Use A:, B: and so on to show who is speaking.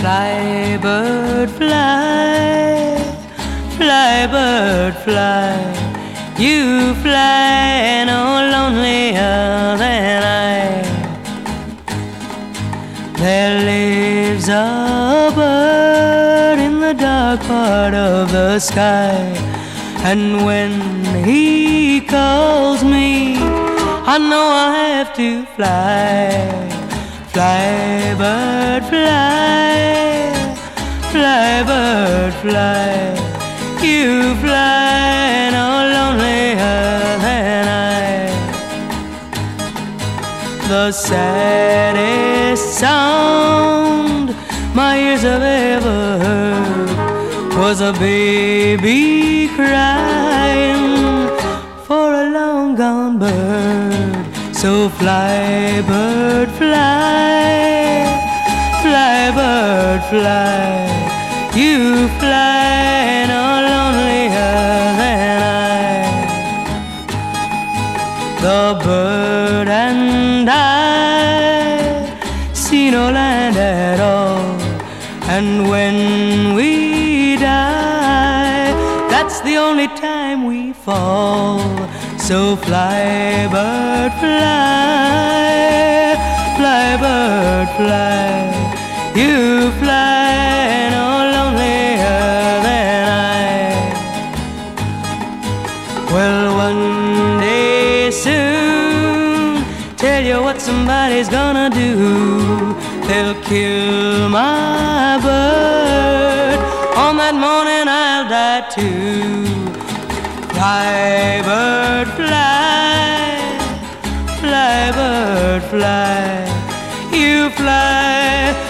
A: Fly, bird, fly, fly, bird, fly. You fly no lonelier than I. There lives a bird in the dark part of the sky, and when he calls me, I know I have to fly. Fly, bird, fly, fly, bird, fly. You fly no lonelier than I. The saddest sound my ears have ever heard was a baby crying for a long gone bird. So fly, bird, fly, fly, bird, fly. You fly no lonelier than I. The bird and I see no land at all, and when we die, that's the only time we fall. So fly, bird, fly, fly, bird, fly. You fly no lonelier than I. Well, one day soon, tell you what somebody's gonna do. They'll kill my bird. On that morning I'll die too. Fly, bird, fly, fly, bird, fly. You fly